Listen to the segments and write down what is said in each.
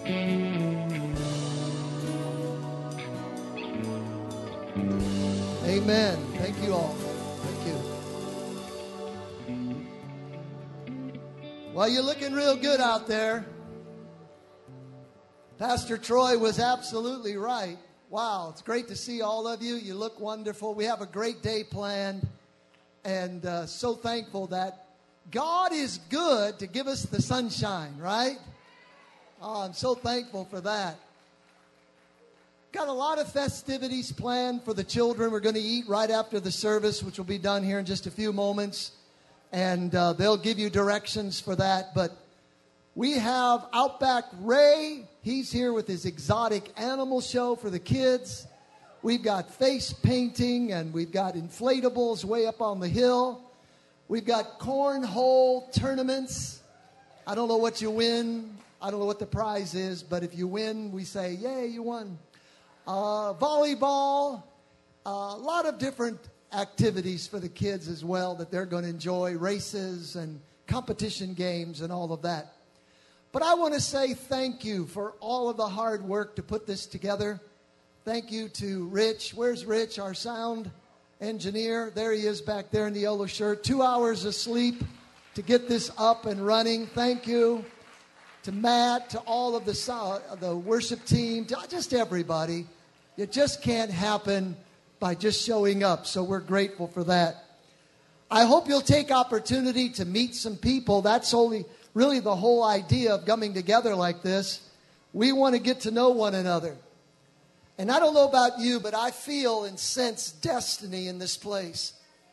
Amen. Thank you all. Thank you. Well, you're looking real good out there. Pastor Troy was absolutely right. Wow, it's great to see all of you. You look wonderful. We have a great day planned. And so thankful that God is good to give us the sunshine, right? Oh, I'm so thankful for that. Got a lot of festivities planned for the children. We're going to eat right after the service, which will be done here in just a few moments. And they'll give you directions for that. But we have Outback Ray. He's here with his exotic animal show for the kids. We've got face painting, and we've got inflatables way up on the hill. We've got cornhole tournaments. I don't know what you win. I don't know what the prize is, but if you win, we say, yay, you won. Volleyball, a lot of different activities for the kids as well that they're going to enjoy, races and competition games and all of that. But I want to say thank you for all of the hard work to put this together. Thank you to Rich. Where's Rich, our sound engineer? There he is back there in the yellow shirt. 2 hours of sleep to get this up and running. Thank you to Matt, to all of the worship team, to just everybody. It just can't happen by just showing up, so we're grateful for that. I hope you'll take opportunity to meet some people. That's really the whole idea of coming together like this. We want to get to know one another. And I don't know about you, but I feel and sense destiny in this place.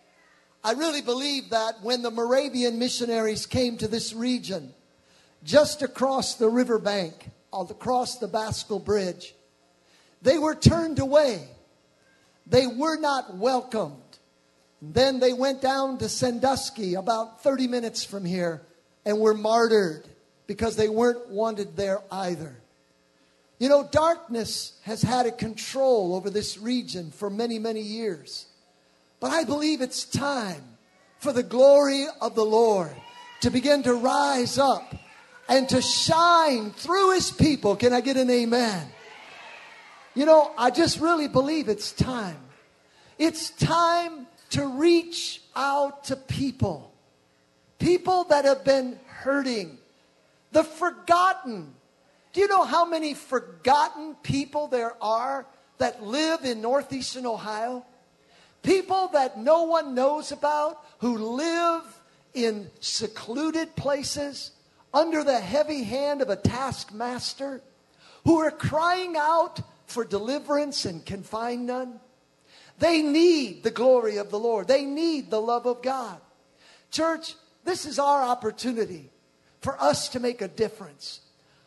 I really believe that when the Moravian missionaries came to this region, just across the riverbank, across the Baskel Bridge, they were turned away. They were not welcomed. Then they went down to Sandusky, about 30 minutes from here, and were martyred because they weren't wanted there either. You know, darkness has had a control over this region for many, many years. But I believe it's time for the glory of the Lord to begin to rise up and to shine through his people. Can I get an amen? You know, I just really believe it's time. It's time to reach out to people. People that have been hurting. The forgotten. Do you know how many forgotten people there are that live in northeastern Ohio? People that no one knows about, who live in secluded places under the heavy hand of a taskmaster, who are crying out for deliverance and can find none. They need the glory of the Lord. They need the love of God. Church, this is our opportunity for us to make a difference.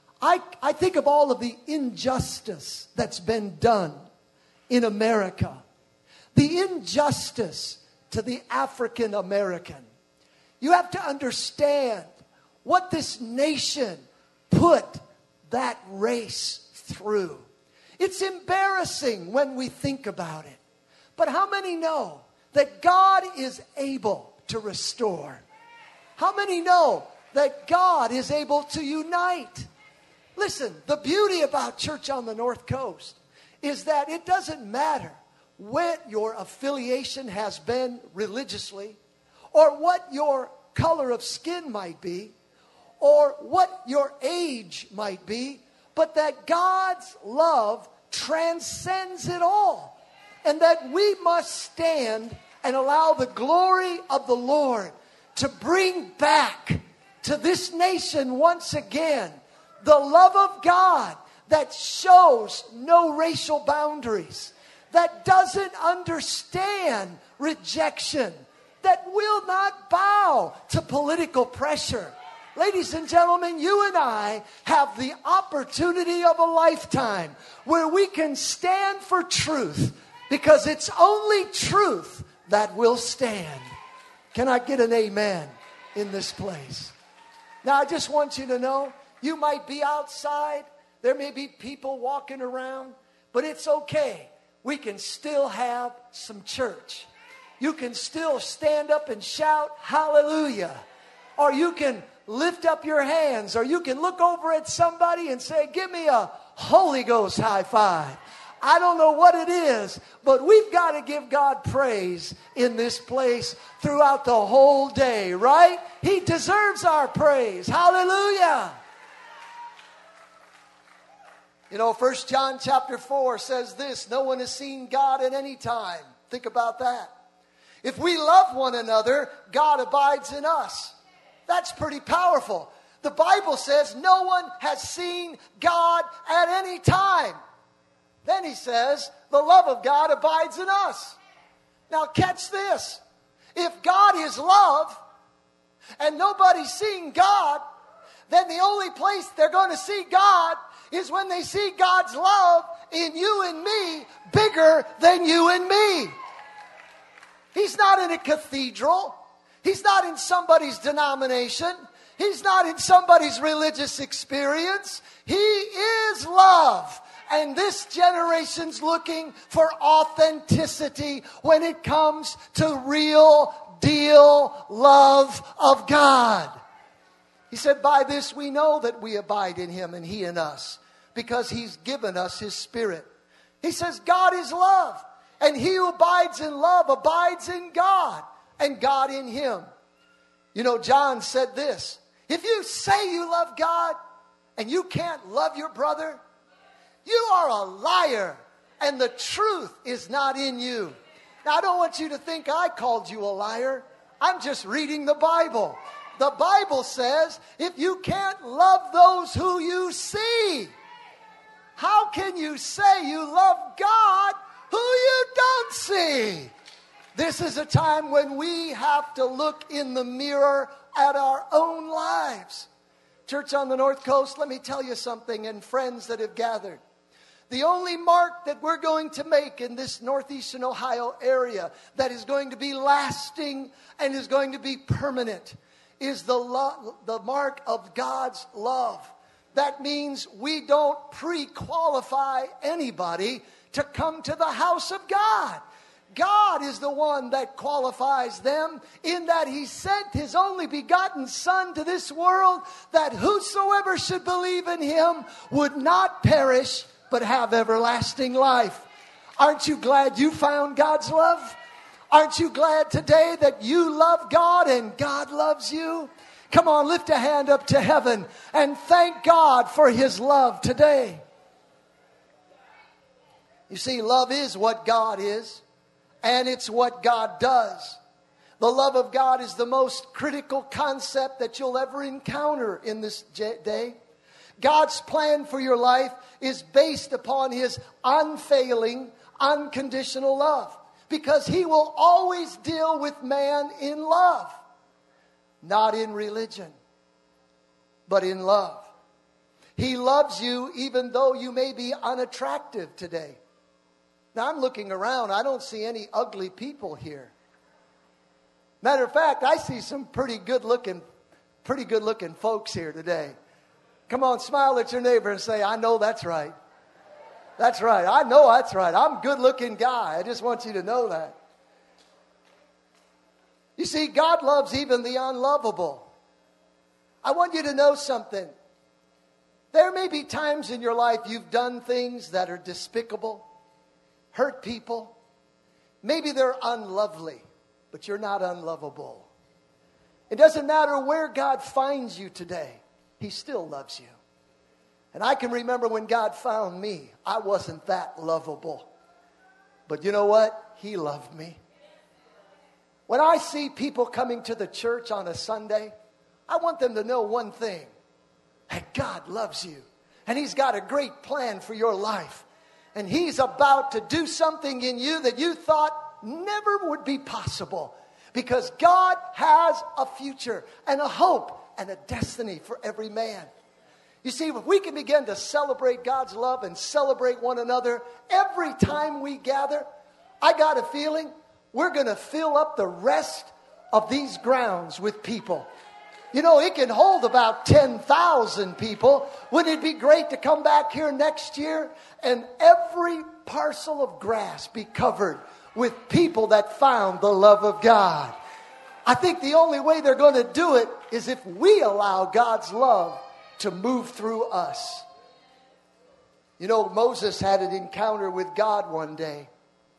I think of all of the injustice that's been done in America. The injustice to the African American. You have to understand what this nation put that race through. It's embarrassing when we think about it. But how many know that God is able to restore? How many know that God is able to unite? Listen, the beauty about Church on the North Coast is that it doesn't matter what your affiliation has been religiously, or what your color of skin might be, or what your age might be, but that God's love transcends it all. And that we must stand and allow the glory of the Lord to bring back to this nation once again the love of God that shows no racial boundaries, that doesn't understand rejection, that will not bow to political pressure. Ladies and gentlemen, you and I have the opportunity of a lifetime where we can stand for truth, because it's only truth that will stand. Can I get an amen in this place? Now, I just want you to know, you might be outside. There may be people walking around, but it's okay. We can still have some church. You can still stand up and shout hallelujah. Or you can lift up your hands, or you can look over at somebody and say, give me a Holy Ghost high five. I don't know what it is, but we've got to give God praise in this place throughout the whole day, right? He deserves our praise. Hallelujah. You know, 1 John chapter 4 says this, no one has seen God at any time. Think about that. If we love one another, God abides in us. That's pretty powerful. The Bible says no one has seen God at any time. Then he says, the love of God abides in us. Now catch this. If God is love and nobody's seeing God, then the only place they're going to see God is when they see God's love in you and me bigger than you and me. He's not in a cathedral. He's not in somebody's denomination. He's not in somebody's religious experience. He is love. And this generation's looking for authenticity when it comes to real deal love of God. He said, by this we know that we abide in him and he in us, because he's given us his Spirit. He says God is love, and he who abides in love abides in God, and God in him. You know, John said this, if you say you love God and you can't love your brother, you are a liar, and the truth is not in you. Now, I don't want you to think I called you a liar. I'm just reading the Bible. The Bible says if you can't love those who you see, how can you say you love God who you don't see? This is a time when we have to look in the mirror at our own lives. Church on the North Coast, let me tell you something, and friends that have gathered. The only mark that we're going to make in this northeastern Ohio area that is going to be lasting and is going to be permanent is the mark of God's love. That means we don't pre-qualify anybody to come to the house of God. God is the one that qualifies them, in that he sent his only begotten Son to this world, that whosoever should believe in him would not perish but have everlasting life. Aren't you glad you found God's love? Aren't you glad today that you love God and God loves you? Come on, lift a hand up to heaven and thank God for his love today. You see, love is what God is, and it's what God does. The love of God is the most critical concept that you'll ever encounter in this day. God's plan for your life is based upon his unfailing, unconditional love, because he will always deal with man in love, not in religion, but in love. He loves you even though you may be unattractive today. Now, I'm looking around. I don't see any ugly people here. Matter of fact, I see some pretty good looking folks here today. Come on, smile at your neighbor and say, I know that's right. That's right. I know that's right. I'm a good-looking guy. I just want you to know that. You see, God loves even the unlovable. I want you to know something. There may be times in your life you've done things that are despicable, hurt people. Maybe they're unlovely, but you're not unlovable. It doesn't matter where God finds you today. He still loves you. And I can remember when God found me, I wasn't that lovable. But you know what? He loved me. When I see people coming to the church on a Sunday, I want them to know one thing, that God loves you. And he's got a great plan for your life. And he's about to do something in you that you thought never would be possible. Because God has a future and a hope and a destiny for every man. You see, if we can begin to celebrate God's love and celebrate one another every time we gather, I got a feeling we're going to fill up the rest of these grounds with people. You know, it can hold about 10,000 people. Wouldn't it be great to come back here next year and every parcel of grass be covered with people that found the love of God? I think the only way they're going to do it is if we allow God's love to move through us. You know, Moses had an encounter with God one day.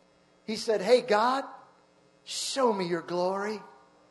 He said, "Hey, God, show me your glory.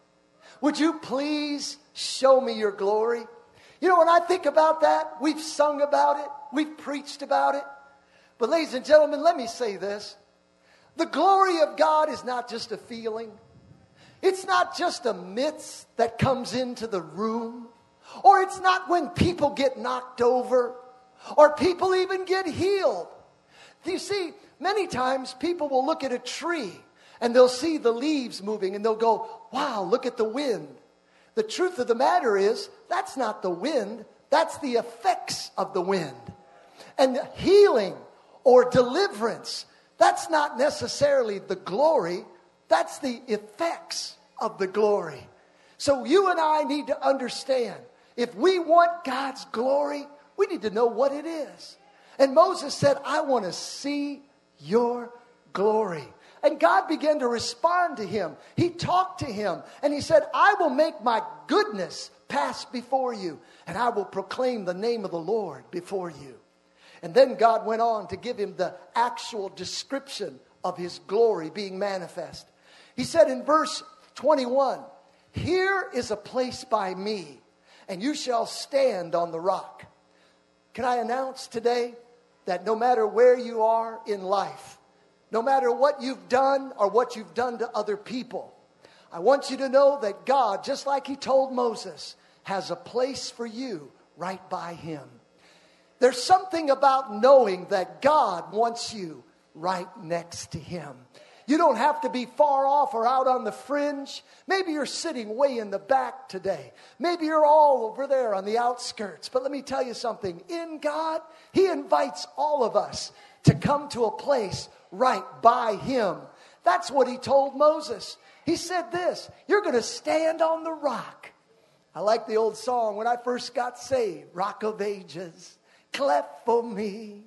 Would you please show me your glory?" You know, when I think about that, we've sung about it. We've preached about it. But ladies and gentlemen, let me say this. The glory of God is not just a feeling. It's not just a mist that comes into the room. Or it's not when people get knocked over. Or people even get healed. You see, many times people will look at a tree and they'll see the leaves moving and they'll go, "Wow, look at the wind." The truth of the matter is, that's not the wind. That's the effects of the wind. And healing or deliverance, that's not necessarily the glory. That's the effects of the glory. So you and I need to understand, if we want God's glory, we need to know what it is. And Moses said, "I want to see your glory." And God began to respond to him. He talked to him and he said, "I will make my goodness pass before you, and I will proclaim the name of the Lord before you." And then God went on to give him the actual description of his glory being manifest. He said in verse 21, "Here is a place by me, and you shall stand on the rock." Can I announce today that no matter where you are in life, no matter what you've done or what you've done to other people, I want you to know that God, just like he told Moses, has a place for you right by him. There's something about knowing that God wants you right next to him. You don't have to be far off or out on the fringe. Maybe you're sitting way in the back today. Maybe you're all over there on the outskirts. But let me tell you something. In God, he invites all of us to come to a place right by him. That's what he told Moses. He said this, "You're going to stand on the rock." I like the old song when I first got saved. "Rock of Ages, cleft for me."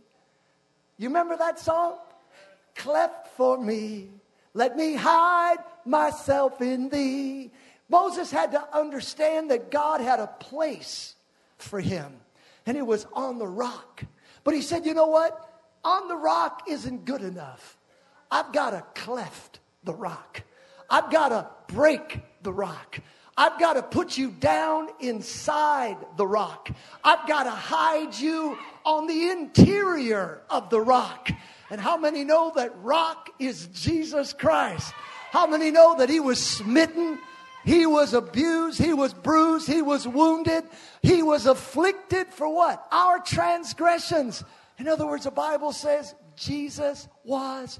You remember that song? "Cleft for me, let me hide myself in thee." Moses had to understand that God had a place for him. And it was on the rock. But he said, "You know what? On the rock isn't good enough. I've got to cleft the rock. I've got to break the rock. I've got to put you down inside the rock. I've got to hide you on the interior of the rock." And how many know that rock is Jesus Christ? How many know that he was smitten? He was abused. He was bruised. He was wounded. He was afflicted for what? Our transgressions. In other words, the Bible says Jesus was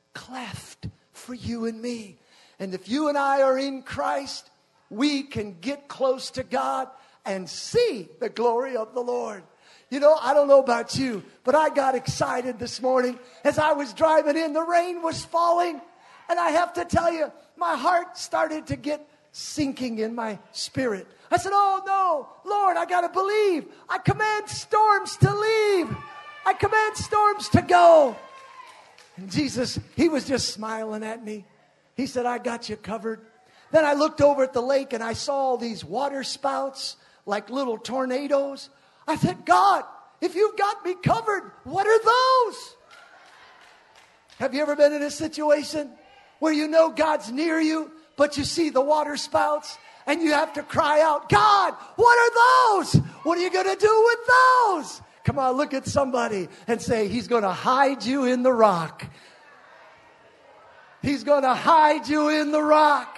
cleft for you and me. And if you and I are in Christ, we can get close to God and see the glory of the Lord. You know, I don't know about you, but I got excited this morning as I was driving in. The rain was falling. And I have to tell you, my heart started to get sinking in my spirit. I said, "Oh no, Lord, I got to believe. I command storms to leave. I command storms to go." And Jesus, he was just smiling at me. He said, "I got you covered." Then I looked over at the lake and I saw all these water spouts like little tornadoes. I said, "God, if you've got me covered, what are those?" Have you ever been in a situation where you know God's near you, but you see the water spouts and you have to cry out, "God, what are those? What are you going to do with those?" Come on, look at somebody and say, "He's going to hide you in the rock." He's going to hide you in the rock.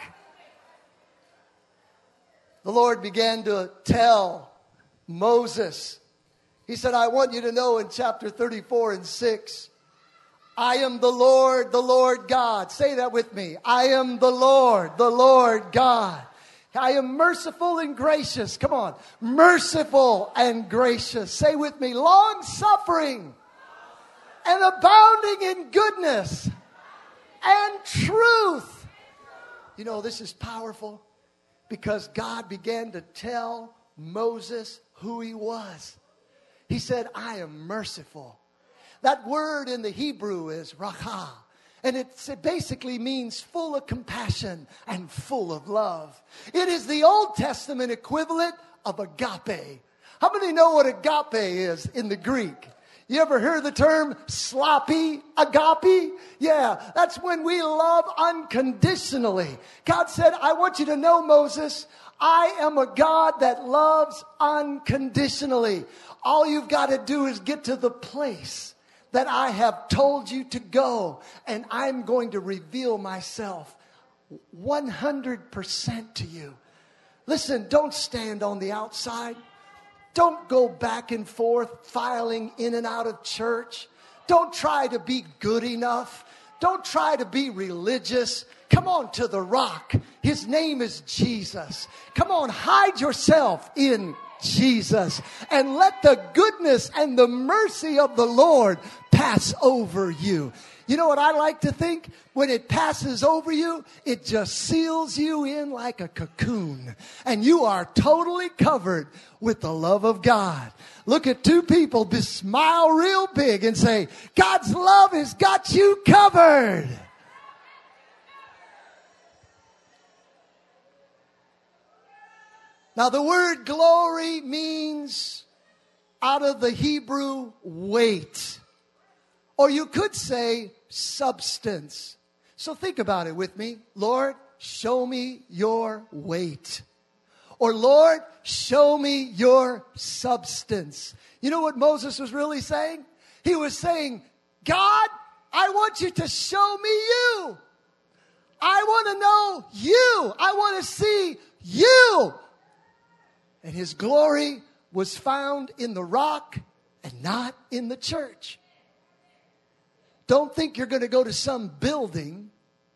The Lord began to tell Moses. He said, "I want you to know in chapter 34 and 6, I am the Lord God." Say that with me. I am the Lord God. I am merciful and gracious. Come on. Merciful and gracious. Say with me. Long suffering and abounding in goodness and truth. You know, this is powerful because God began to tell Moses who he was. He said, "I am merciful." That word in the Hebrew is rachah. And it basically means full of compassion and full of love. It is the Old Testament equivalent of agape. How many know what agape is in the Greek? You ever heard the term sloppy agape? Yeah, that's when we love unconditionally. God said, I want you to know, Moses, I am a God that loves unconditionally. All you've got to do is get to the place that I have told you to go, and I'm going to reveal myself 100% to you. Listen, don't stand on the outside. Don't go back and forth, filing in and out of church. Don't try to be good enough. Don't try to be religious. Come on to the rock. His name is Jesus. Come on, hide yourself in Jesus and let the goodness and the mercy of the Lord pass over you. You know what I like to think? When it passes over you, it just seals you in like a cocoon. And you are totally covered with the love of God. Look at two people, just smile real big and say, God's love has got you covered. Now the word glory means, out of the Hebrew, weight. Or you could say substance. So think about it with me. Lord, show me your weight. Or Lord, show me your substance. You know what Moses was really saying? He was saying, God, I want you to show me you. I want to know you. I want to see you. And his glory was found in the rock and not in the church. Don't think you're going to go to some building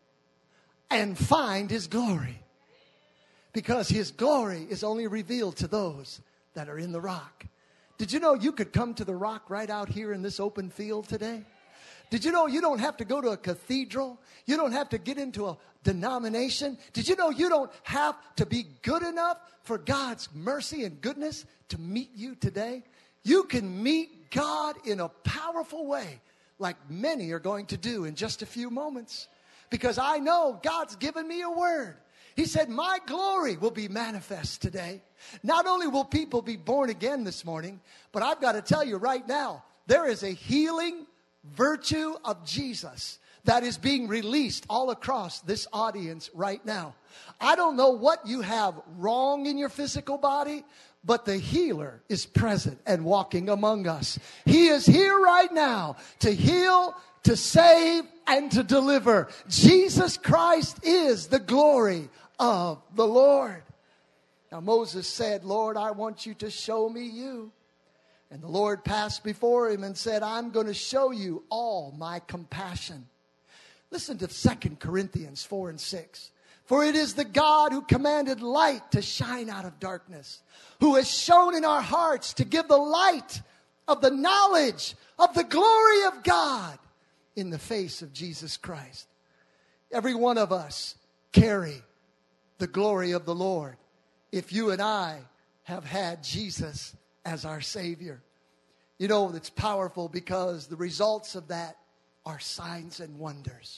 and find his glory. Because his glory is only revealed to those that are in the rock. Did you know you could come to the rock right out here in this open field today? Did you know you don't have to go to a cathedral? You don't have to get into a denomination. Did you know you don't have to be good enough for God's mercy and goodness to meet you today? You can meet God in a powerful way, like many are going to do in just a few moments. Because I know God's given me a word. He said, my glory will be manifest today. Not only will people be born again this morning, but I've got to tell you right now, there is a healing virtue of Jesus that is being released all across this audience right now. I don't know what you have wrong in your physical body, but the healer is present and walking among us. He is here right now to heal, to save, and to deliver. Jesus Christ is the glory of the Lord. Now Moses said, Lord, I want you to show me you. And the Lord passed before him and said, I'm going to show you all my compassion. Listen to 2 Corinthians 4 and 6. For it is the God who commanded light to shine out of darkness, who has shown in our hearts to give the light of the knowledge of the glory of God in the face of Jesus Christ. Every one of us carry the glory of the Lord if you and I have had Jesus as our Savior. You know, it's powerful because the results of that are signs and wonders.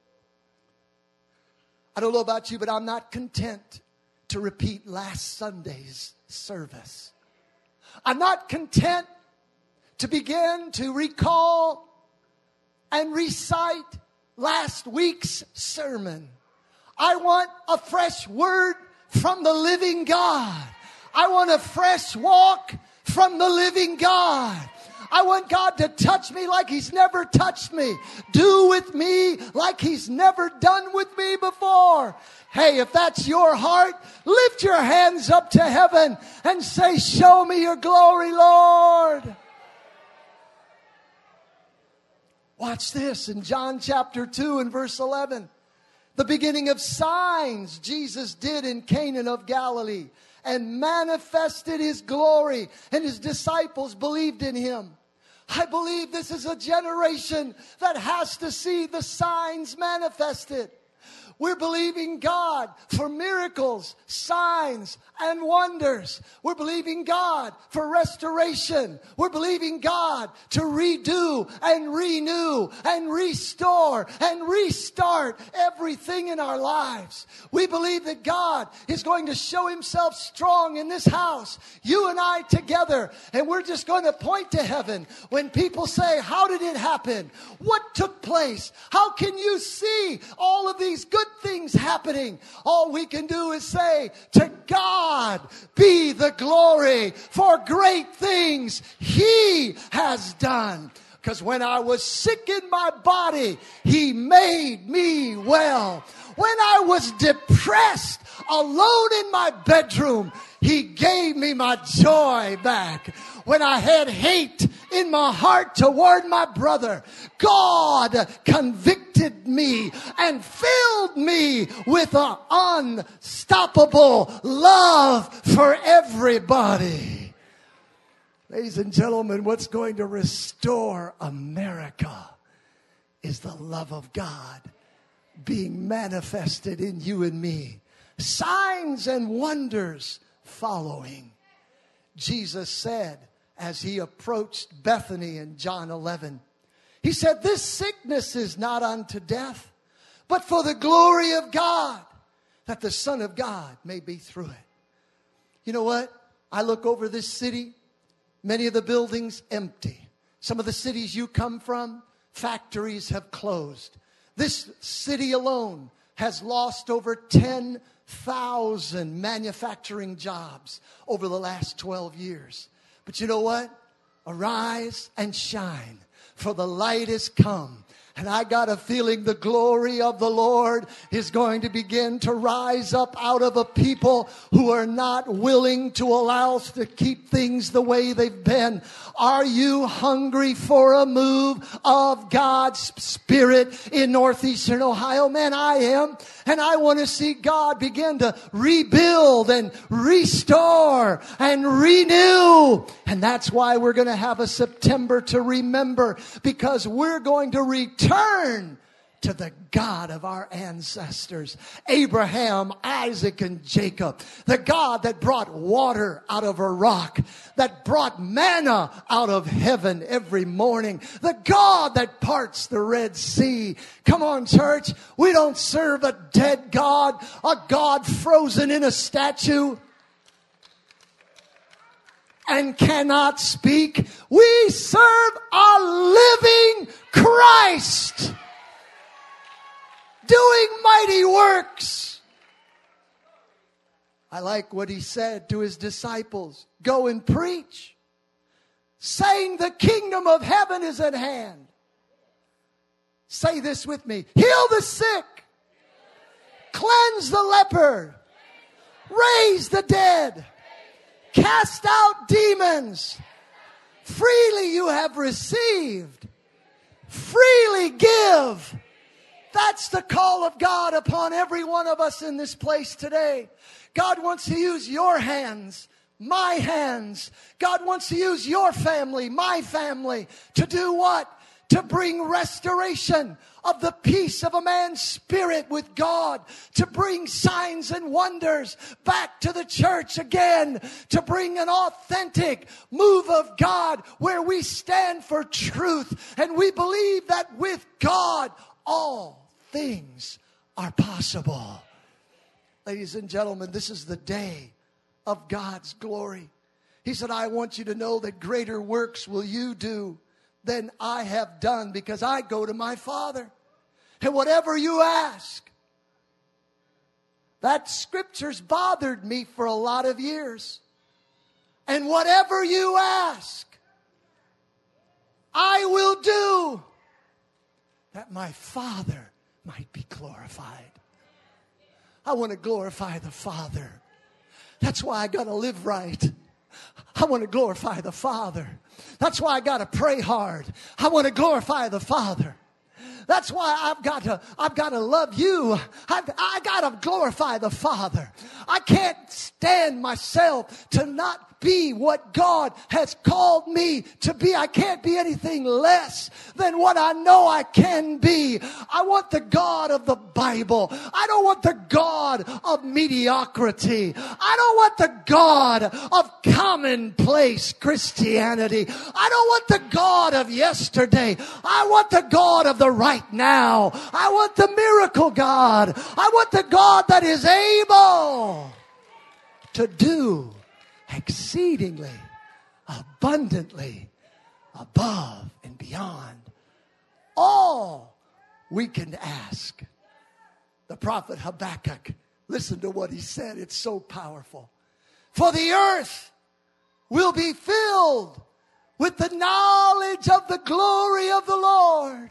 I don't know about you, but I'm not content to repeat last Sunday's service. I'm not content to begin to recall and recite last week's sermon. I want a fresh word from the living God. I want a fresh walk from the living God. I want God to touch me like he's never touched me. Do with me like he's never done with me before. Hey, if that's your heart, lift your hands up to heaven and say, show me your glory, Lord. Watch this in John chapter 2 and verse 11. The beginning of signs Jesus did in Cana of Galilee and manifested his glory, and his disciples believed in him. I believe this is a generation that has to see the signs manifested. We're believing God for miracles, signs, and wonders. We're believing God for restoration. We're believing God to redo and renew and restore and restart everything in our lives. We believe that God is going to show himself strong in this house, you and I together. And we're just going to point to heaven when people say, how did it happen? What took place? How can you see all of these good things happening? All we can do is say, to God be the glory for great things he has done. Because when I was sick in my body, he made me well. When I was depressed, alone in my bedroom, he gave me my joy back. When I had hate in my heart toward my brother, God convicted me and filled me with an unstoppable love for everybody. Ladies and gentlemen, what's going to restore America is the love of God being manifested in you and me. Signs and wonders following. Jesus said, as he approached Bethany in John 11, he said, this sickness is not unto death, but for the glory of God, that the Son of God may be through it. You know what? I look over this city, many of the buildings empty. Some of the cities you come from, factories have closed. This city alone has lost over 10,000 manufacturing jobs over the last 12 years. But you know what? Arise and shine, for the light is come. And I got a feeling the glory of the Lord is going to begin to rise up out of a people who are not willing to allow us to keep things the way they've been. Are you hungry for a move of God's Spirit in northeastern Ohio? Man, I am. And I want to see God begin to rebuild and restore and renew. And that's why we're going to have a September to remember, because we're going to return to the God of our ancestors, Abraham, Isaac, and Jacob. The God that brought water out of a rock, that brought manna out of heaven every morning. The God that parts the Red Sea. Come on, church. We don't serve a dead God, a God frozen in a statue and cannot speak. We serve a living Christ, doing mighty works. I like what he said to his disciples. Go and preach, saying the kingdom of heaven is at hand. Say this with me. Heal the sick. Cleanse the leper. Raise the dead. Cast out demons. Freely you have received. Freely give. That's the call of God upon every one of us in this place today. God wants to use your hands, my hands. God wants to use your family, my family, to do what? To bring restoration of the peace of a man's spirit with God, to bring signs and wonders back to the church again, to bring an authentic move of God where we stand for truth and we believe that with God all things are possible. Ladies and gentlemen, this is the day of God's glory. He said, I want you to know that greater works will you do than I have done, because I go to my Father. And whatever you ask, that scripture's bothered me for a lot of years. And whatever you ask, I will do, that my Father might be glorified. I want to glorify the Father. That's why I got to live right. I want to glorify the Father. That's why I got to pray hard. I want to glorify the Father. That's why I've got to love you. I got to glorify the Father. I can't stand myself to not be what God has called me to be. I can't be anything less than what I know I can be. I want the God of the Bible. I don't want the God of mediocrity. I don't want the God of commonplace Christianity. I don't want the God of yesterday. I want the God of the right now. I want the miracle God. I want the God that is able to do exceedingly, abundantly, above and beyond all we can ask. The prophet Habakkuk, listen to what he said. It's so powerful. For the earth will be filled with the knowledge of the glory of the Lord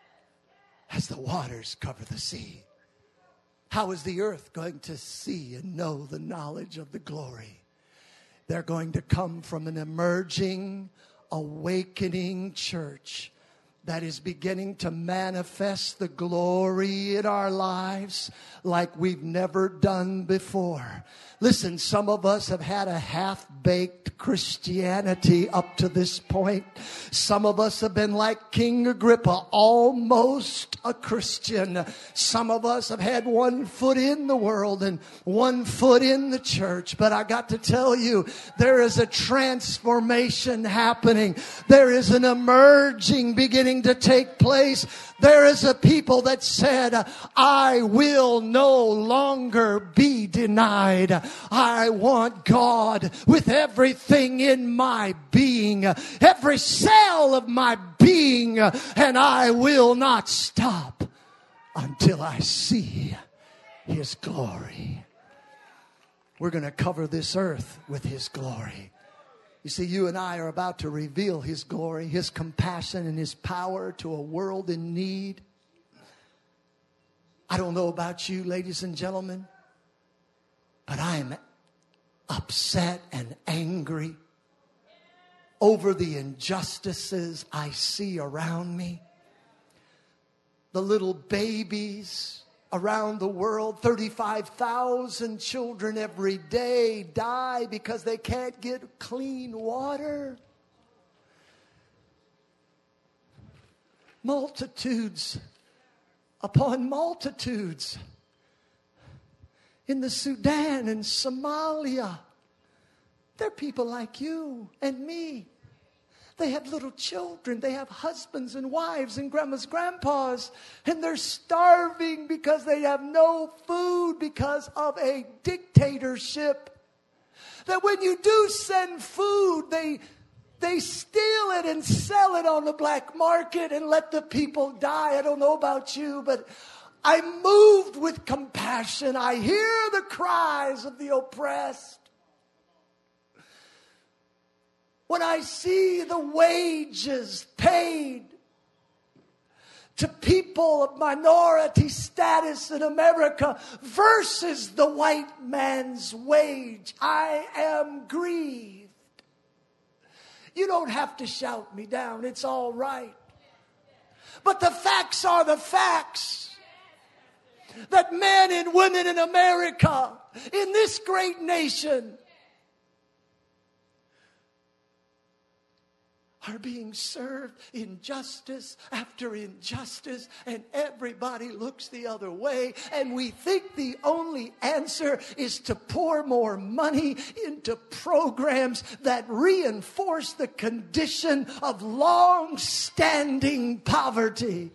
as the waters cover the sea. How is the earth going to see and know the knowledge of the glory? They're going to come from an emerging, awakening church that is beginning to manifest the glory in our lives like we've never done before. Listen, some of us have had a half-baked Christianity up to this point. Some of us have been like King Agrippa, almost a Christian. Some of us have had one foot in the world and one foot in the church. But I got to tell you, there is a transformation happening. There is an emerging beginning to take place. There is a people that said, I will no longer be denied. I want God with everything in my being, every cell of my being, and I will not stop until I see His glory. We're going to cover this earth with His glory. You see, you and I are about to reveal His glory, His compassion, and His power to a world in need. I don't know about you, ladies and gentlemen, but I am upset and angry over the injustices I see around me. The little babies around the world, 35,000 children every day die because they can't get clean water. Multitudes upon multitudes in the Sudan and Somalia. They're people like you and me. They have little children. They have husbands and wives and grandmas, grandpas. And they're starving because they have no food because of a dictatorship. That when you do send food, they steal it and sell it on the black market and let the people die. I don't know about you, but I'm moved with compassion. I hear the cries of the oppressed. When I see the wages paid to people of minority status in America versus the white man's wage, I am grieved. You don't have to shout me down. It's all right. But the facts are the facts. That men and women in America, in this great nation, are being served injustice after injustice, and everybody looks the other way, and we think the only answer is to pour more money into programs that reinforce the condition of long-standing poverty.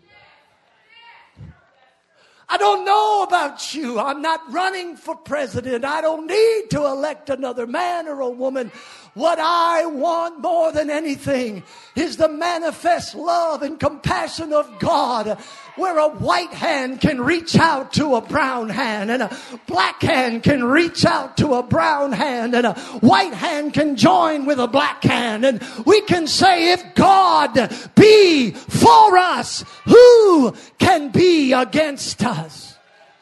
I don't know about you. I'm not running for president. I don't need to elect another man or a woman. What I want more than anything is the manifest love and compassion of God, where a white hand can reach out to a brown hand, and a black hand can reach out to a brown hand, and a white hand can join with a black hand, and we can say, if God be for us, who can be against us?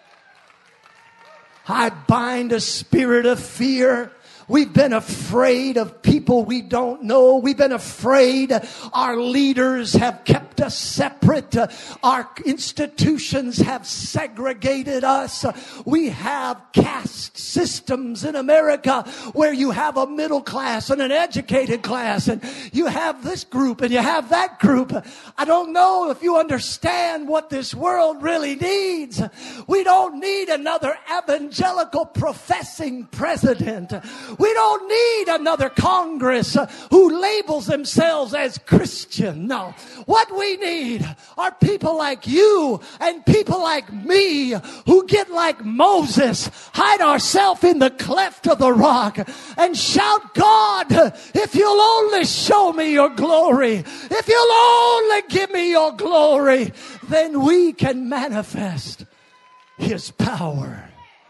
I bind a spirit of fear. We've been afraid of people we don't know. We've been afraid. Our leaders have kept kept us separate. Our institutions have segregated us. We have caste systems in America where you have a middle class and an educated class, and you have this group and you have that group. I don't know if you understand what this world really needs. We don't need another evangelical professing president. We don't need another Congress who labels themselves as Christian. No. What we need are people like you and people like me who get like Moses, hide ourselves in the cleft of the rock and shout, God, if you'll only show me your glory, if you'll only give me your glory, then we can manifest His power.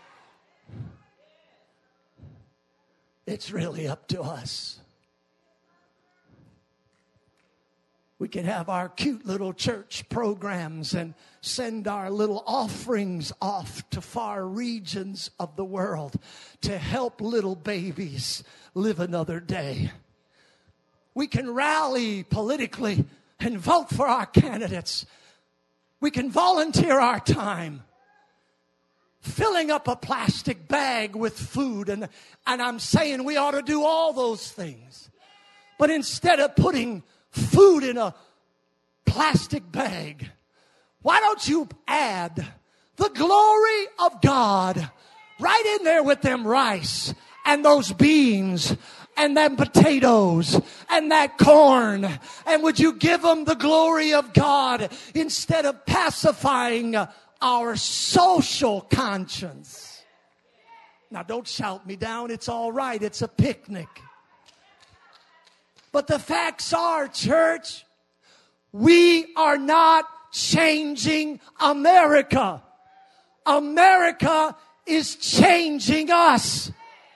It's really up to us. We can have our cute little church programs and send our little offerings off to far regions of the world to help little babies live another day. We can rally politically and vote for our candidates. We can volunteer our time, filling up a plastic bag with food. And I'm saying we ought to do all those things. But instead of putting food in a plastic bag, why don't you add the glory of God right in there with them rice and those beans and them potatoes and that corn? And would you give them the glory of God instead of pacifying our social conscience? Now, don't shout me down. It's all right. It's a picnic. But the facts are, church, we are not changing America. America is changing us.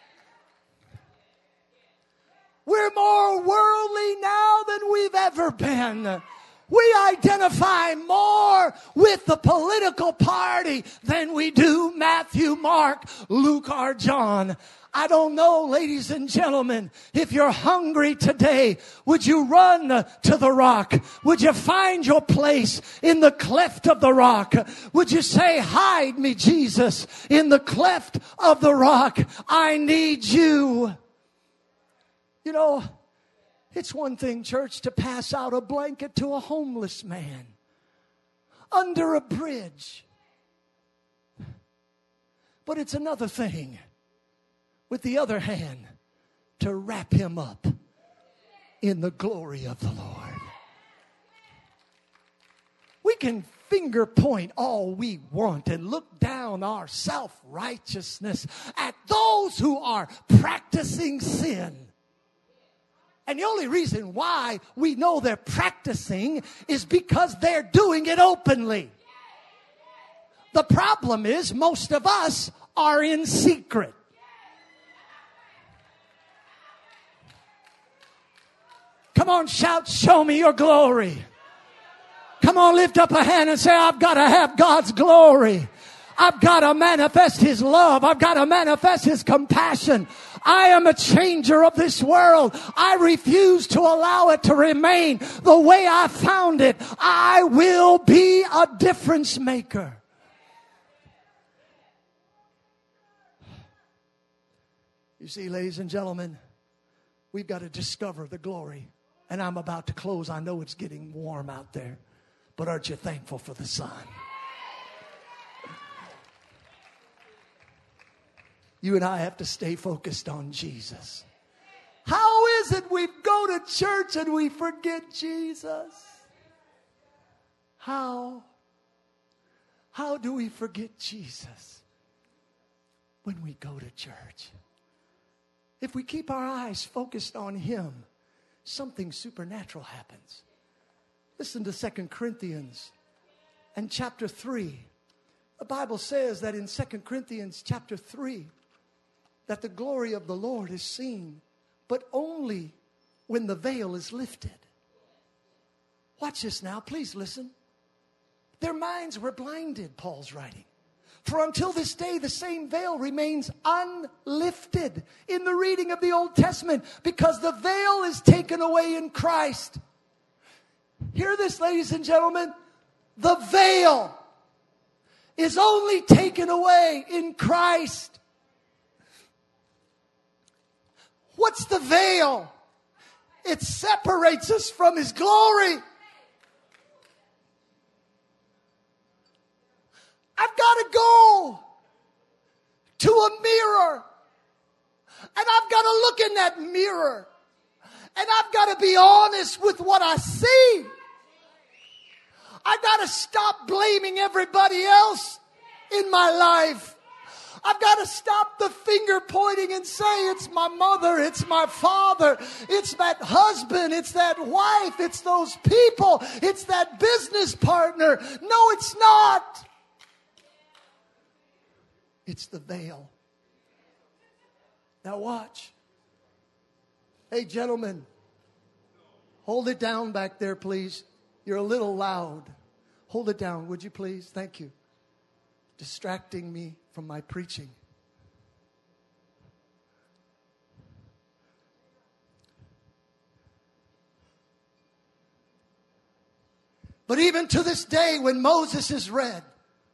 We're more worldly now than we've ever been. We identify more with the political party than we do Matthew, Mark, Luke, or John. I don't know, ladies and gentlemen, if you're hungry today, would you run to the rock? Would you find your place in the cleft of the rock? Would you say, hide me, Jesus, in the cleft of the rock? I need you. You know, it's one thing, church, to pass out a blanket to a homeless man under a bridge. But it's another thing, with the other hand, to wrap him up in the glory of the Lord. We can finger point all we want and look down our self-righteousness at those who are practicing sin. And the only reason why we know they're practicing is because they're doing it openly. The problem is most of us are in secret. Come on, shout, show me your glory. Come on, lift up a hand and say, I've got to have God's glory. I've got to manifest His love. I've got to manifest His compassion. I am a changer of this world. I refuse to allow it to remain the way I found it. I will be a difference maker. You see, ladies and gentlemen, we've got to discover the glory. And I'm about to close. I know it's getting warm out there, but aren't you thankful for the sun? You and I have to stay focused on Jesus. How is it we go to church and we forget Jesus? How? How do we forget Jesus when we go to church? If we keep our eyes focused on Him, something supernatural happens. Listen to 2 Corinthians and chapter 3. The Bible says that in 2 Corinthians chapter 3, that the glory of the Lord is seen, but only when the veil is lifted. Watch this now. Please listen. Their minds were blinded, Paul's writing. For until this day, the same veil remains unlifted in the reading of the Old Testament because the veil is taken away in Christ. Hear this, ladies and gentlemen. The veil is only taken away in Christ. What's the veil? It separates us from His glory. I've got to go to a mirror. And I've got to look in that mirror. And I've got to be honest with what I see. I've got to stop blaming everybody else in my life. I've got to stop the finger pointing and say, it's my mother, it's my father, it's that husband, it's that wife, it's those people, it's that business partner. No, it's not. It's the veil. Now watch. Hey, gentlemen, hold it down back there, please. You're a little loud. Hold it down, would you please? Thank you. Distracting me from my preaching. But even to this day, when Moses is read,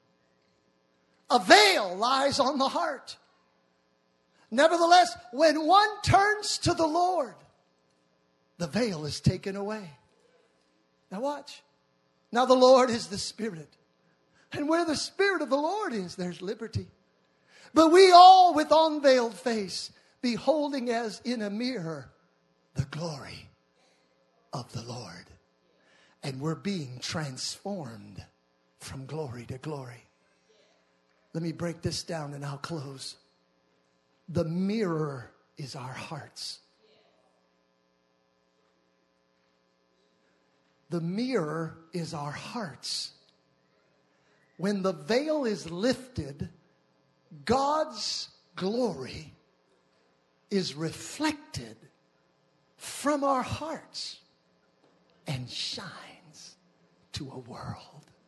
a veil lies on the heart. Nevertheless, when one turns to the Lord, the veil is taken away. Now watch. Now the Lord is the Spirit. And where the Spirit of the Lord is, there's liberty. But we all with unveiled face, beholding as in a mirror the glory of the Lord. And we're being transformed from glory to glory. Let me break this down and I'll close. The mirror is our hearts. The mirror is our hearts. When the veil is lifted, God's glory is reflected from our hearts and shines to a world.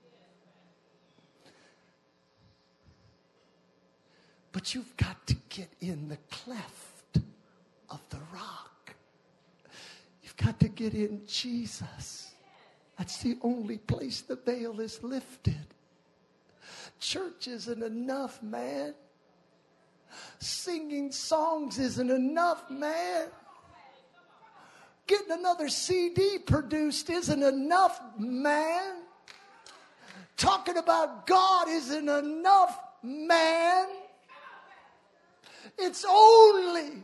But you've got to get in the cleft of the rock. You've got to get in Jesus. That's the only place the veil is lifted. Church isn't enough, man. Singing songs isn't enough, man. Getting another CD produced isn't enough, man. Talking about God isn't enough, man. It's only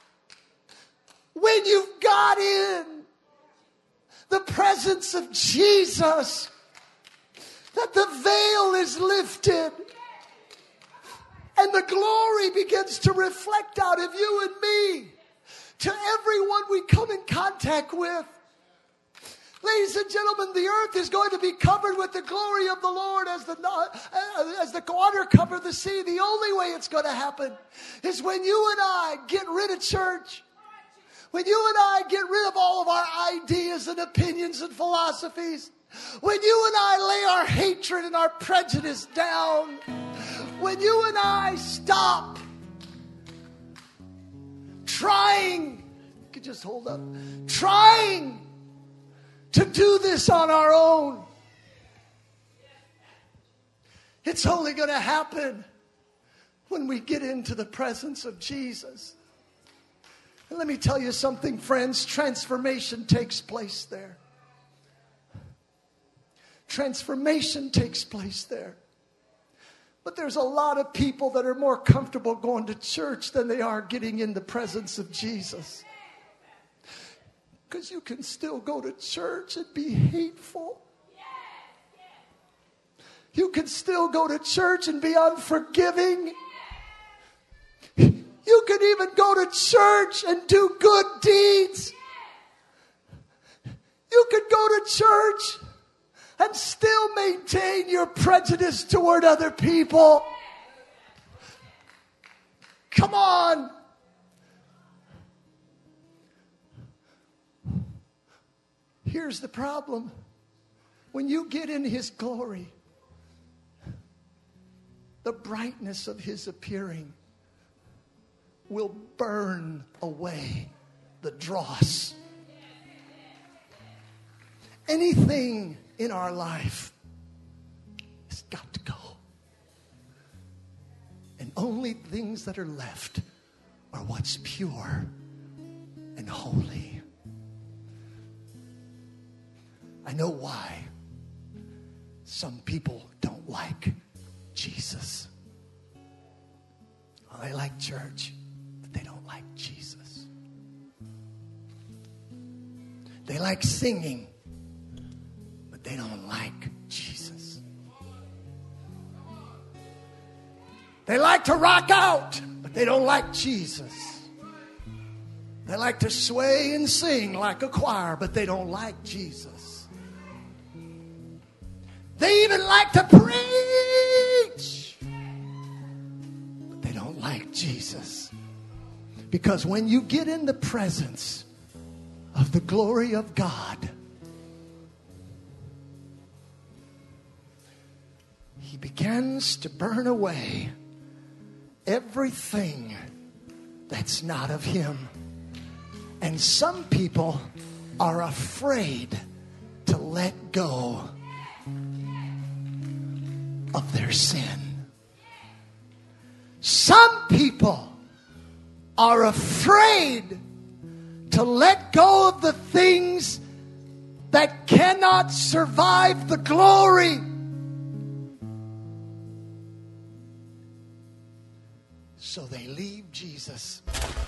when you've got in the presence of Jesus that the veil is lifted and the glory begins to reflect out of you and me to everyone we come in contact with. Ladies and gentlemen, the earth is going to be covered with the glory of the Lord as the water covered the sea. The only way it's going to happen is when you and I get rid of church. When you and I get rid of all of our ideas and opinions and philosophies. When you and I lay our hatred and our prejudice down. When you and I stop trying, you could just hold up, trying to do this on our own. It's only going to happen when we get into the presence of Jesus. And let me tell you something, friends. Transformation takes place there. Transformation takes place there. But there's a lot of people that are more comfortable going to church than they are getting in the presence of Jesus. Because you can still go to church and be hateful. You can still go to church and be unforgiving. You can even go to church and do good deeds. You can go to church and still maintain your prejudice toward other people. Come on. Here's the problem. When you get in His glory, the brightness of His appearing will burn away the dross. Anything in our life has got to go. And only things that are left are what's pure and holy. I know why some people don't like Jesus. Well, they like church, but they don't like Jesus. They like singing, but they don't like Jesus. They like to rock out, but they don't like Jesus. They like to sway and sing like a choir, but they don't like Jesus. They even like to preach, but they don't like Jesus. Because when you get in the presence of the glory of God, He begins to burn away everything that's not of Him. And some people are afraid to let go of their sin. Some people are afraid to let go of the things that cannot survive the glory. So they leave Jesus.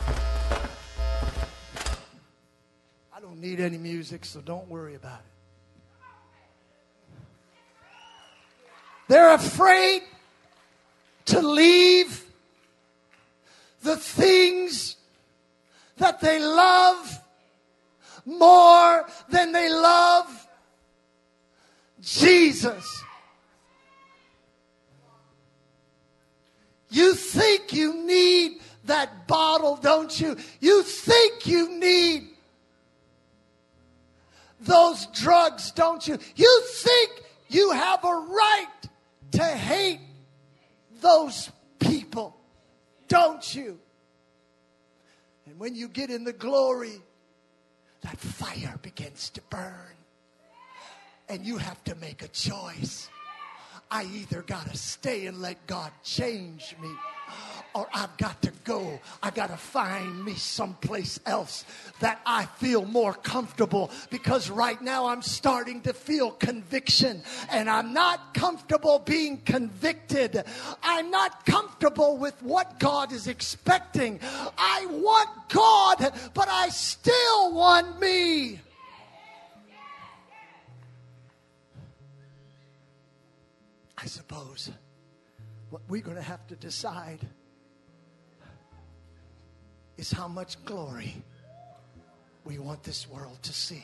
I don't need any music, so don't worry about it. They're afraid to leave the things that they love more than they love Jesus. You think you need that bottle, don't you? You think you need those drugs, don't you? You think you have a right to hate those people, don't you? And when you get in the glory, that fire begins to burn. And you have to make a choice. I either got to stay and let God change me, or I've got to go. I got to find me someplace else that I feel more comfortable, because right now I'm starting to feel conviction, and I'm not comfortable being convicted. I'm not comfortable with what God is expecting. I want God, but I still want me. I suppose what we're going to have to decide is how much glory we want this world to see.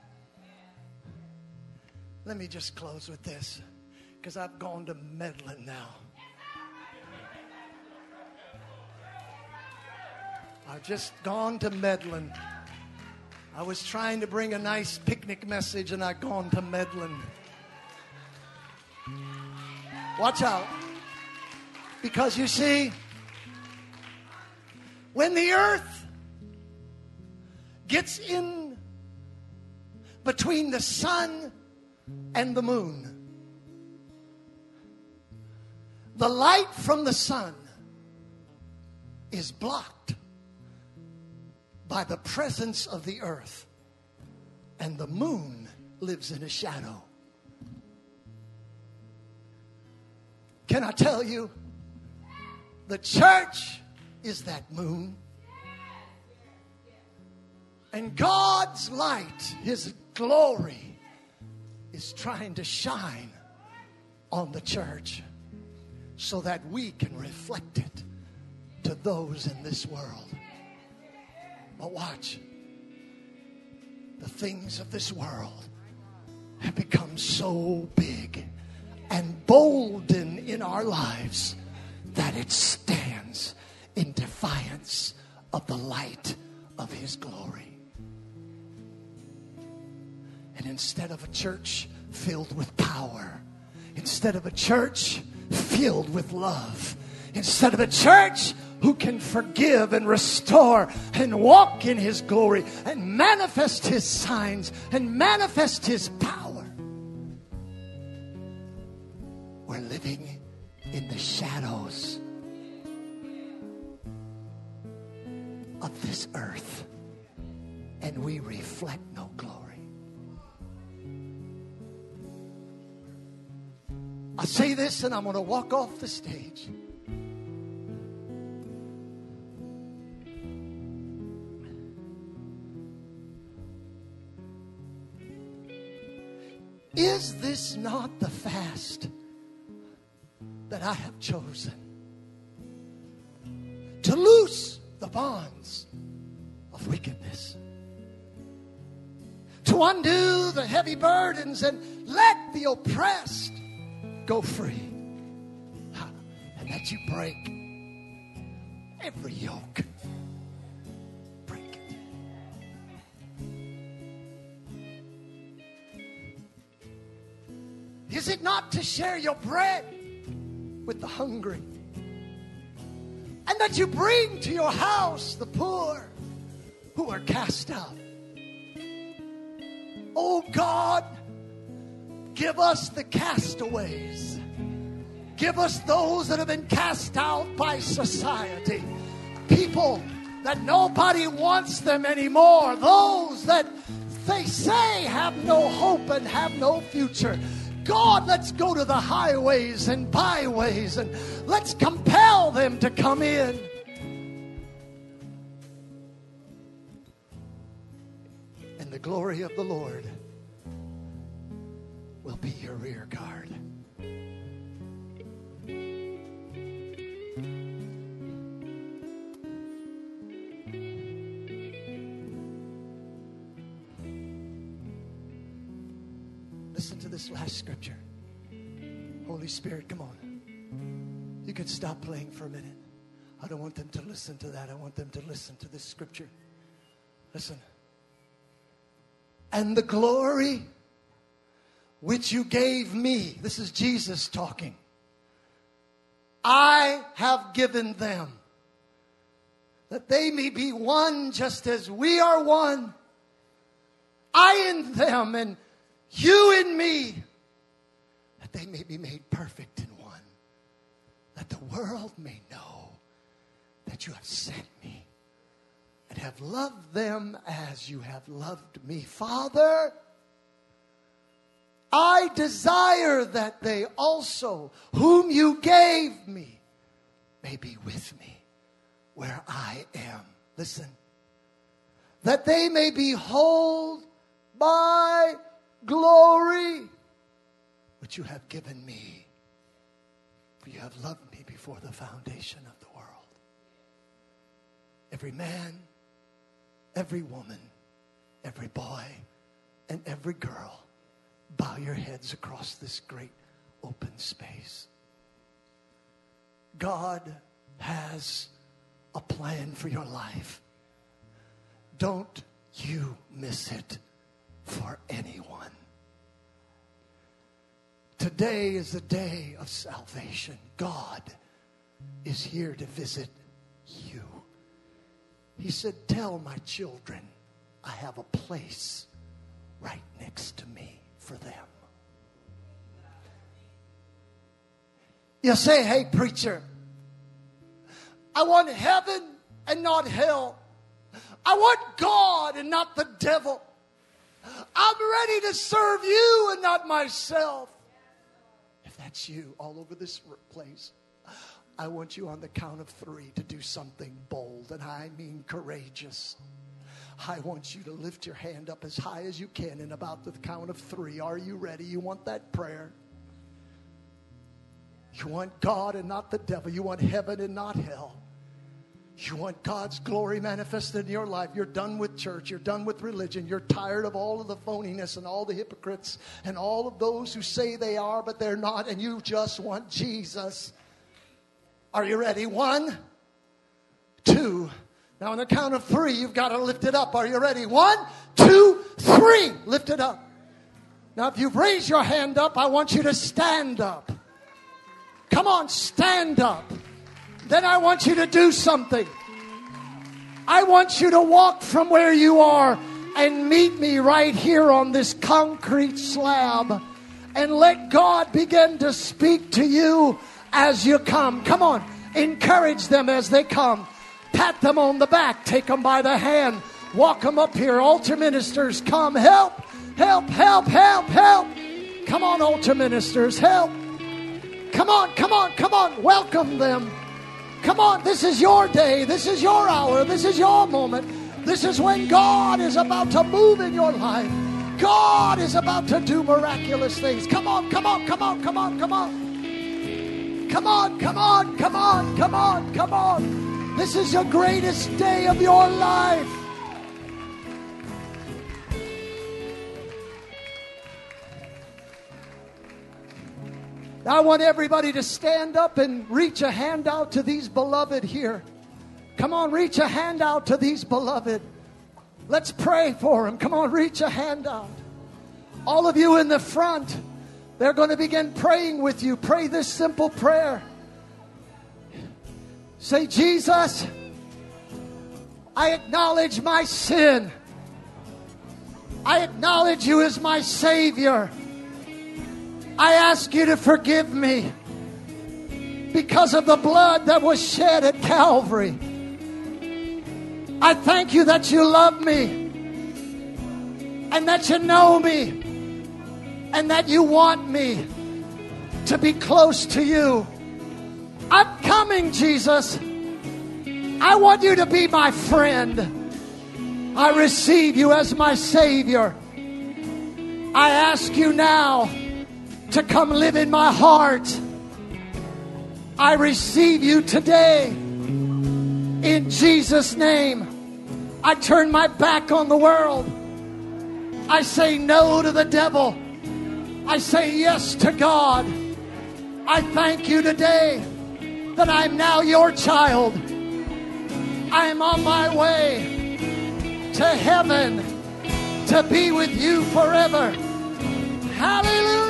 Let me just close with this, because I've gone to meddling now. I've just gone to meddling. I was trying to bring a nice picnic message, and I've gone to meddling. Watch out. Because you see, when the earth gets in between the sun and the moon, the light from the sun is blocked by the presence of the earth, and the moon lives in a shadow. Can I tell you, the church is that moon. And God's light, His glory, is trying to shine on the church so that we can reflect it to those in this world. But watch, the things of this world have become so big and bolden in our lives that it stands in defiance of the light of His glory. And instead of a church filled with power, instead of a church filled with love, instead of a church who can forgive and restore and walk in His glory and manifest His signs and manifest His power. We're living in the shadows of this earth, and we reflect no glory. I say this and I'm going to walk off the stage. Is this not the fast that I have chosen? To loose the bonds of wickedness, to undo the heavy burdens and let the oppressed go free, and that you break every yoke. Break it. Is it not to share your bread with the hungry, and that you bring to your house the poor who are cast out? Oh God, give us the castaways. Give us those that have been cast out by society. People that nobody wants them anymore. Those that they say have no hope and have no future. God, let's go to the highways and byways and let's compel them to come in. And the glory of the Lord will be your rear guard. Listen to this last scripture. Holy Spirit, come on. You can stop playing for a minute. I don't want them to listen to that. I want them to listen to this scripture. Listen. And the glory which you gave me, this is Jesus talking, I have given them, that they may be one just as we are one. I in them and you in me, that they may be made perfect in one, that the world may know that you have sent me and have loved them as you have loved me. Father, I desire that they also, whom you gave me, may be with me where I am. Listen. That they may behold my glory, which you have given me. For you have loved me before the foundation of the world. Every man, every woman, every boy, and every girl, bow your heads across this great open space. God has a plan for your life. Don't you miss it for anyone. Today is the day of salvation. God is here to visit you. He said, tell my children I have a place right next to me for them. You say, hey preacher, I want heaven and not hell. I want God and not the devil. I'm ready to serve you and not myself. If that's you all over this place, I want you on the count of 3 to do something bold, and I mean courageous. I want you to lift your hand up as high as you can, and about the count of 3, are you ready? You want that prayer? You want God and not the devil. You want heaven and not hell. You want God's glory manifested in your life. You're done with church. You're done with religion. You're tired of all of the phoniness and all the hypocrites and all of those who say they are, but they're not. And you just want Jesus. Are you ready? 1, 2. Now on the count of 3, you've got to lift it up. Are you ready? 1, 2, 3. Lift it up. Now if you've raised your hand up, I want you to stand up. Come on, stand up. then I want you to do something. I want you to walk from where you are and meet me right here on this concrete slab and let God begin to speak to you as you come. Come on, encourage them as they come. Pat them on the back, take them by the hand, walk them up here. Altar ministers, come, help, help, help, help, help. Come on, altar ministers, help. Come on, come on, come on, welcome them. Come on, this is your day, this is your hour, this is your moment. This is when God is about to move in your life. God is about to do miraculous things. Come on, come on, come on, come on, come on. Come on, come on, come on, come on, come on. This is your greatest day of your life. I want everybody to stand up and reach a hand out to these beloved here. Come on, reach a hand out to these beloved. Let's pray for them. Come on, reach a hand out. All of you in the front, they're going to begin praying with you. Pray this simple prayer. Say, Jesus, I acknowledge my sin. I acknowledge you as my Savior. I ask you to forgive me because of the blood that was shed at Calvary. I thank you that you love me and that you know me and that you want me to be close to you. I'm coming, Jesus. I want you to be my friend. I receive you as my Savior. I ask you now to come live in my heart. I receive you today. In Jesus' name, I turn my back on the world. I say no to the devil. I say yes to God. I thank you today that I'm now your child. I am on my way to heaven to be with you forever. Hallelujah!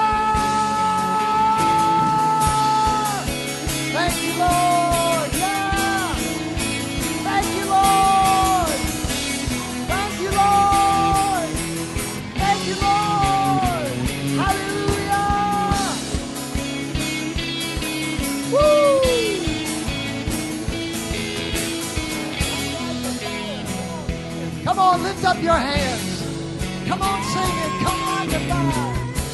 Thank you, Lord. Yeah. Thank you, Lord. Thank you, Lord. Thank you, Lord. Hallelujah. Woo. Come on, lift up your hands. Come on, sing it. Come on, goodbye.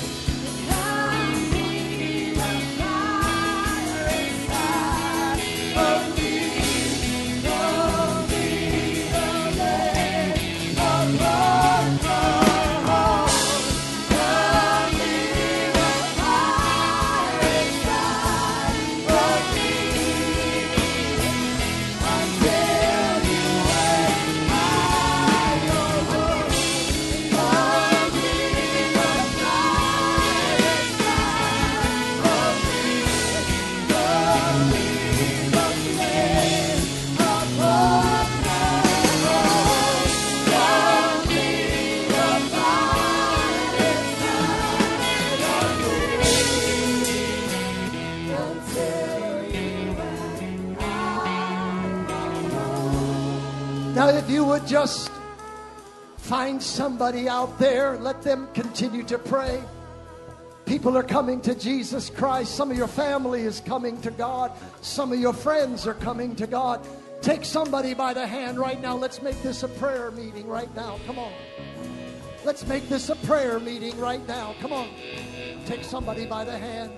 Now, if you would just find somebody out there, let them continue to pray. People are coming to Jesus Christ. Some of your family is coming to God. Some of your friends are coming to God. Take somebody by the hand right now. Let's make this a prayer meeting right now. Come on. Let's make this a prayer meeting right now. Come on. Take somebody by the hand.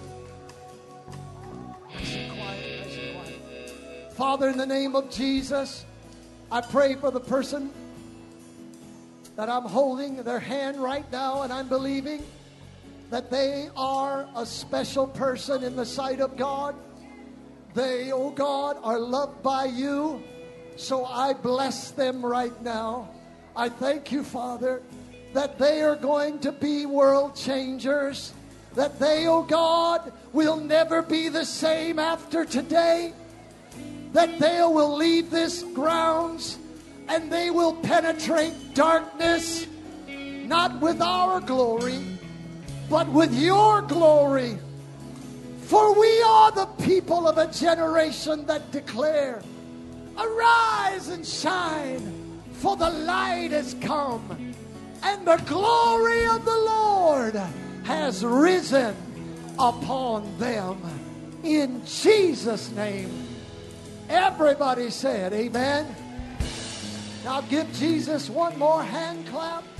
Nice and quiet, nice and quiet. Father, in the name of Jesus, I pray for the person that I'm holding their hand right now, and I'm believing that they are a special person in the sight of God. They, oh God, are loved by you, so I bless them right now. I thank you, Father, that they are going to be world changers, that they, oh God, will never be the same after today, that they will leave this grounds and they will penetrate darkness, not with our glory, but with your glory. For we are the people of a generation that declare, arise and shine, for the light has come, and the glory of the Lord has risen upon them. In Jesus' name. Everybody said amen. Now give Jesus one more hand clap.